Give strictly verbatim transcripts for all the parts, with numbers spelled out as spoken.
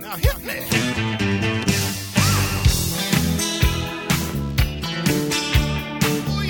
Now hit me. Oh,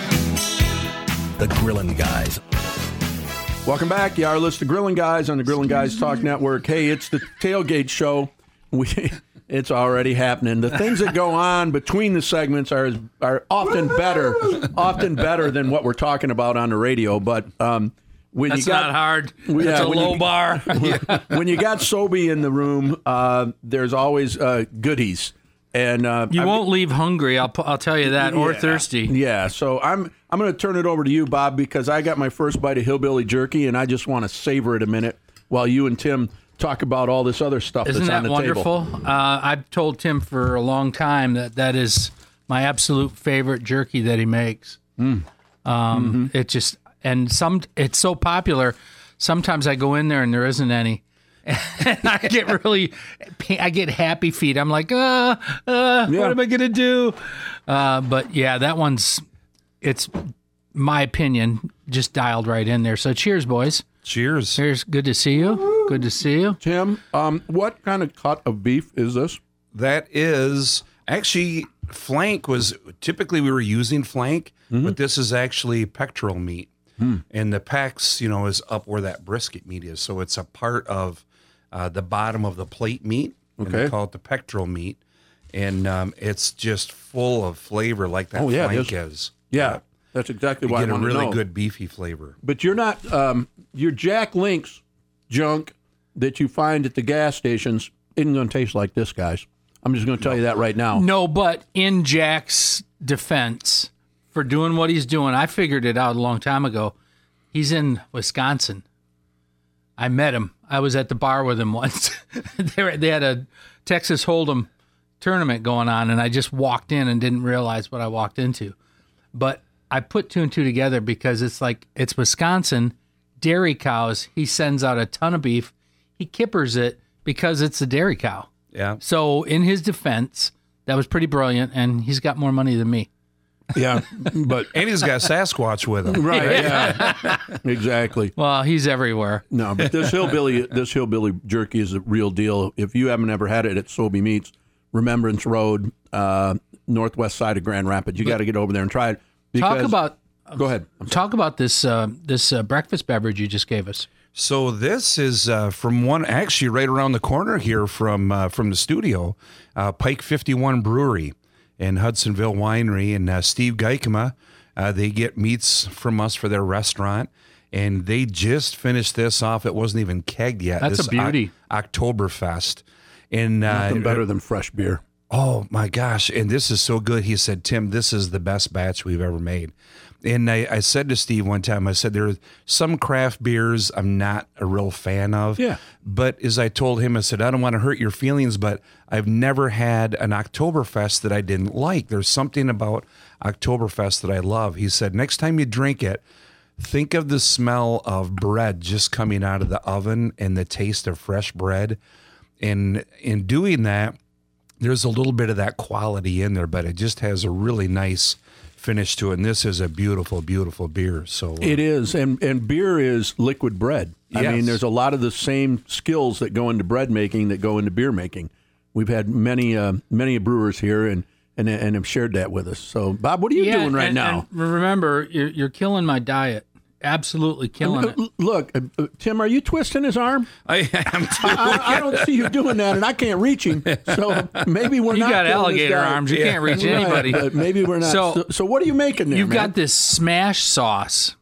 yeah. The Grillin' Guys. Welcome back. You are listening to Grillin' Guys on the Grillin' Guys Talk Network. Hey, it's the tailgate show. We, it's already happening. The things that go on between the segments are are often better, often better than what we're talking about on the radio. But um, when That's you got, not hard. Yeah, It's a when low you, bar. When you got Sobey in the room, uh, there's always uh, goodies. And uh, You I- won't leave hungry, I'll, pu- I'll tell you that, or Yeah. thirsty. Yeah, so I'm I'm going to turn it over to you, Bob, because I got my first bite of hillbilly jerky, and I just want to savor it a minute while you and Tim talk about all this other stuff Isn't that's that on the wonderful? table. Uh, I've told Tim for a long time that that is my absolute favorite jerky that he makes. Mm. Um, Mm-hmm. It just, and some, it's so popular, sometimes I go in there and there isn't any. And I get really, I get happy feet. I'm like, uh, uh, Yeah. what am I going to do? Uh, but yeah, that one's, it's my opinion, just dialed right in there. So cheers, boys. Cheers. Cheers. Good to see you. Good to see you. Tim, um, what kind of cut of beef is this? That is actually flank was typically we were using flank, but this is actually pectoral meat. And the pecs, you know, is up where that brisket meat is. So it's a part of uh, the bottom of the plate meat. And Okay. they call it the pectoral meat. And um, it's just full of flavor like that Oh, yeah, it flank is. is. Yeah, that's exactly You what get I a want really to know. good beefy flavor. But you're not, um, your Jack Links junk that you find at the gas stations isn't going to taste like this, guys. I'm just going to tell you that right now. No, but in Jack's defense for doing what he's doing, I figured it out a long time ago. He's in Wisconsin. I met him. I was at the bar with him once. they, were, they had a Texas Hold'em tournament going on, and I just walked in and didn't realize what I walked into. But I put two and two together because it's like, it's Wisconsin, dairy cows. He sends out a ton of beef. He kippers it because it's a dairy cow. Yeah. So in his defense, that was pretty brilliant, and he's got more money than me. Yeah, but And he's got Sasquatch with him. right, yeah, exactly. Well, he's everywhere. No, but this hillbilly, this hillbilly jerky is a real deal. If you haven't ever had it at Sobey Meats, Remembrance Road, uh, northwest side of Grand Rapids, you got to get over there and try it. Talk because- about Go ahead. I'm talk about this uh, this uh, breakfast beverage you just gave us. So this is uh, from one, actually right around the corner here from uh, from the studio, uh, Pike fifty-one Brewery and Hudsonville Winery, and uh, Steve Geikema. Uh, they get meats from us for their restaurant, and they just finished this off. It wasn't even kegged yet. That's this a beauty. O- Oktoberfest. And uh, Nothing better than fresh beer. Oh my gosh. And this is so good. He said, Tim, this is the best batch we've ever made. And I, I said to Steve one time, I said, there are some craft beers I'm not a real fan of. Yeah. But as I told him, I said, I don't want to hurt your feelings, but I've never had an Oktoberfest that I didn't like. There's something about Oktoberfest that I love. He said, next time you drink it, think of the smell of bread just coming out of the oven and the taste of fresh bread. And in doing that, there's a little bit of that quality in there, but it just has a really nice finish to it. And this is a beautiful, beautiful beer. So uh, It is, and and beer is liquid bread. I Yes. mean, there's a lot of the same skills that go into bread making that go into beer making. We've had many uh, many brewers here, and and and have shared that with us. So, Bob, what are you doing right and, now? and remember, you're, you're killing my diet. Absolutely killing it. L- Look, uh, uh, Tim, are you twisting his arm? I am I, I, I don't see you doing that, and I can't reach him. So maybe we're You not. got killing this alligator guy. arms. You can't reach Right, anybody. but maybe we're not. So, So- so, what are you making there? You've man? got this smash sauce.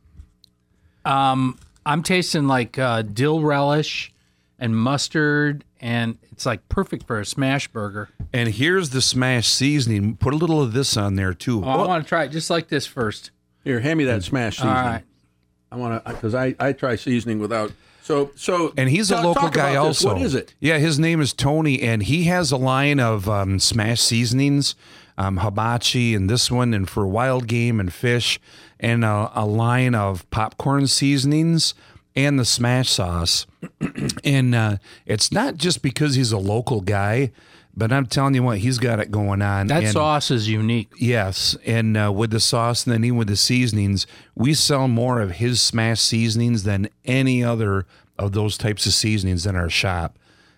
Um, I'm tasting like uh, dill relish and mustard, and it's like perfect for a smash burger. And here's the smash seasoning. Put a little of this on there too. Oh, I want to try it just like this first. Here, hand me that smash All seasoning. right. I want to because I, I try seasoning without. So so And he's a talk- local talk guy about this. also. What is it? Yeah, his name is Tony, and he has a line of um, smash seasonings, um, hibachi, and this one, and for wild game and fish, and a, a line of popcorn seasonings and the smash sauce. And uh, it's not just because he's a local guy, but I'm telling you what, he's got it going on. That And- sauce is unique. Yes, and uh, with the sauce and then even with the seasonings, we sell more of his smash seasonings than any other of those types of seasonings in our shop.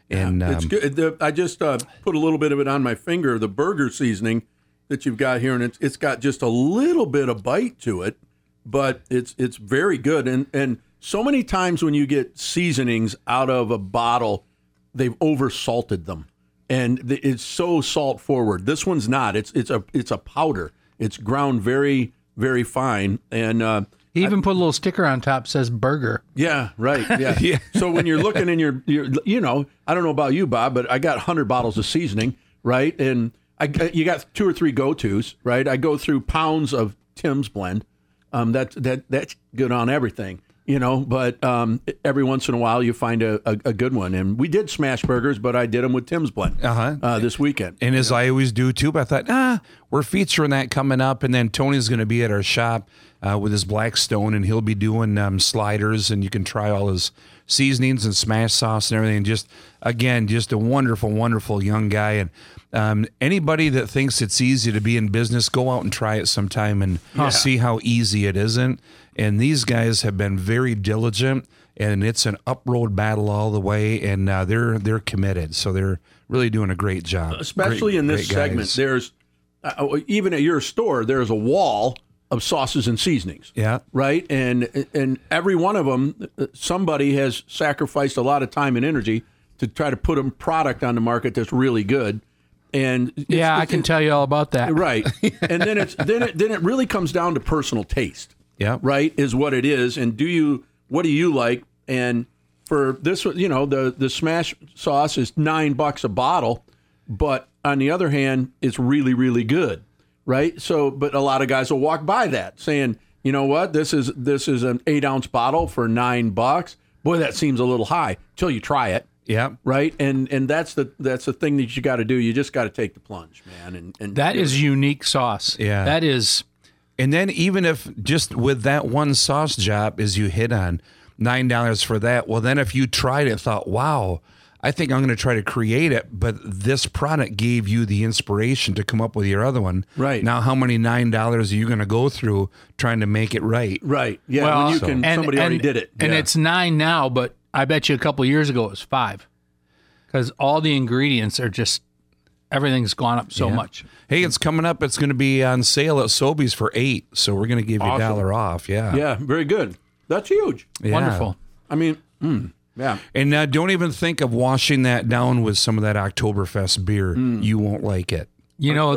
And It's um, good. The, I just uh, put a little bit of it on my finger, the burger seasoning that you've got here, and it's it's got just a little bit of bite to it, but it's it's very good. And and so many times when you get seasonings out of a bottle, they've over salted them, and th- it's so salt forward. This one's not. It's it's a it's a powder. It's ground very very fine, and uh, He even put a little sticker on top says burger. yeah, right. Yeah. Yeah. So when you're looking in your, your, you know, I don't know about you, Bob, but I got one hundred bottles of seasoning, right? And I, you got two or three go-tos, right? I go through pounds of Tim's blend. Um, that that that's good on everything, you know. But um, every once in a while, you find a, a, a good one. And we did smash burgers, but I did them with Tim's blend Uh-huh. uh, this weekend. And as I always do too, but I thought, ah, we're featuring that coming up, and then Tony's going to be at our shop uh, with his Blackstone, and he'll be doing um, sliders, and you can try all his seasonings and smash sauce and everything. Just again, just a wonderful, wonderful young guy. And um, anybody that thinks it's easy to be in business, go out and try it sometime and see how easy it isn't. And these guys have been very diligent, and it's an up-road battle all the way, and uh, they're they're committed. So they're really doing a great job. Especially Great- in this great segment, guys. there's uh, even at your store, there's a wall of sauces and seasonings. Yeah. Right, and and every one of them, somebody has sacrificed a lot of time and energy to try to put a product on the market that's really good. And it's- Yeah, I it's- can tell you all about that. Right, and then it's then it then it really comes down to personal taste. Yeah. Right, is what it is. And do you what do you like? And for this, you know, the the smash sauce is nine bucks a bottle, but on the other hand, it's really really good. Right. So, but a lot of guys will walk by that saying, you know what, this is this is an eight ounce bottle for nine bucks. Boy, that seems a little high till you try it. Yeah. Right. And and that's the that's the thing that you got to do. You just got to take the plunge, man. And, and That is unique sauce. Yeah. That is. And then even if just with that one sauce job, as you hit on, nine dollars for that. Well, then if you tried it, thought, wow, I think I'm going to try to create it, but this product gave you the inspiration to come up with your other one. Right. Now, how many nine dollars are you going to go through trying to make it right? right. Yeah. Well, when you so- can, and- somebody already and- did it. And Yeah. it's nine now, but I bet you a couple years ago it was five. Because all the ingredients are just, everything's gone up so Yeah. much. Hey, it's coming up. It's going to be on sale at Sobeys for eight, so we're going to give you a Awesome. dollar off. Yeah. yeah, very good. That's huge. Yeah. Wonderful. I mean, mm, yeah. And uh, don't even think of washing that down with some of that Oktoberfest beer. Mm. You won't like it. You know,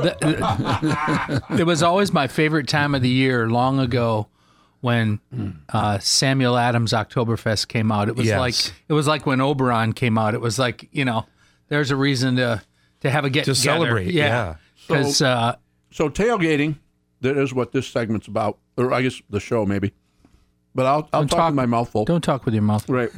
that, it was always my favorite time of the year long ago when uh, Samuel Adams Oktoberfest came out. It was Yes. like it was like when Oberon came out. It was like, you know, there's a reason to to have a get To together. celebrate, yeah. Because uh, So tailgating, that is what this segment's about, or I guess the show maybe. But I'll I'll Don't talk, talk- with my mouth full. don't talk with your mouth. Right.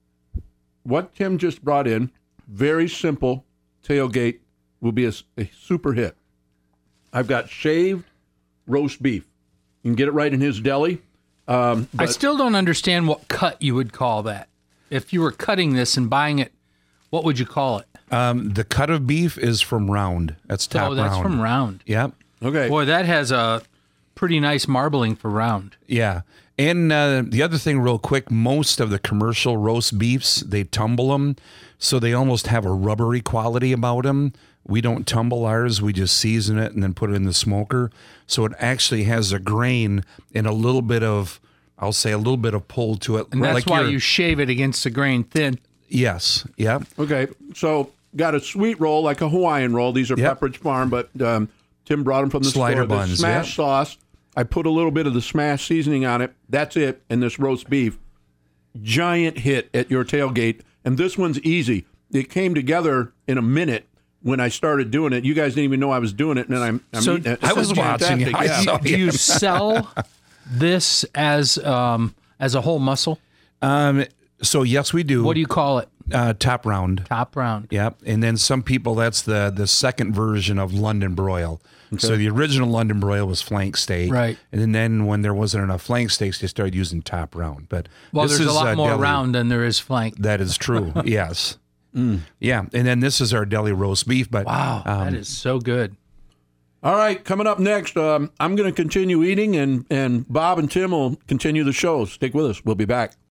What Tim just brought in, very simple tailgate, will be a, s- a super hit. I've got shaved roast beef. You can get it right in his deli. Um, I still don't understand what cut you would call that. If you were cutting this and buying it, what would you call it? Um, the cut of beef is from Round. That's top oh, that's Round. from Round. Yep. okay. Boy, that has a pretty nice marbling for Round. Yeah. And uh, the other thing, real quick, most of the commercial roast beefs, they tumble them, so they almost have a rubbery quality about them. We don't tumble ours. We just season it and then put it in the smoker. So it actually has a grain and a little bit of, I'll say, a little bit of pull to it. And that's like why your- you shave it against the grain thin. Yes. Yep. Okay. So got a sweet roll, like a Hawaiian roll. These are Yep. Pepperidge Farm, but um, Tim brought them from the Slider store. The buns, smash yep. sauce. I put a little bit of the smash seasoning on it. That's it. And this roast beef. Giant hit at your tailgate. And this one's easy. It came together in a minute when I started doing it. You guys didn't even know I was doing it. And then I'm, I'm So- eating it. I This was is watching you. fantastic. I Yeah. saw Do you sell this as um, as a whole muscle? Um, so, yes, we do. What do you call it? uh, top Round. Top Round. Yep. And then some people, that's the the second version of London broil. So the original London broil was flank steak. Right. And then when there wasn't enough flank steaks, they started using top round. But Well, this there's a is, lot uh, more deli- round than there is flank. That is true. Yes. Yeah. And then this is our deli roast beef. But Wow, um, that is so good. All right, coming up next, um, I'm going to continue eating, and, and Bob and Tim will continue the show. Stick with us. We'll be back.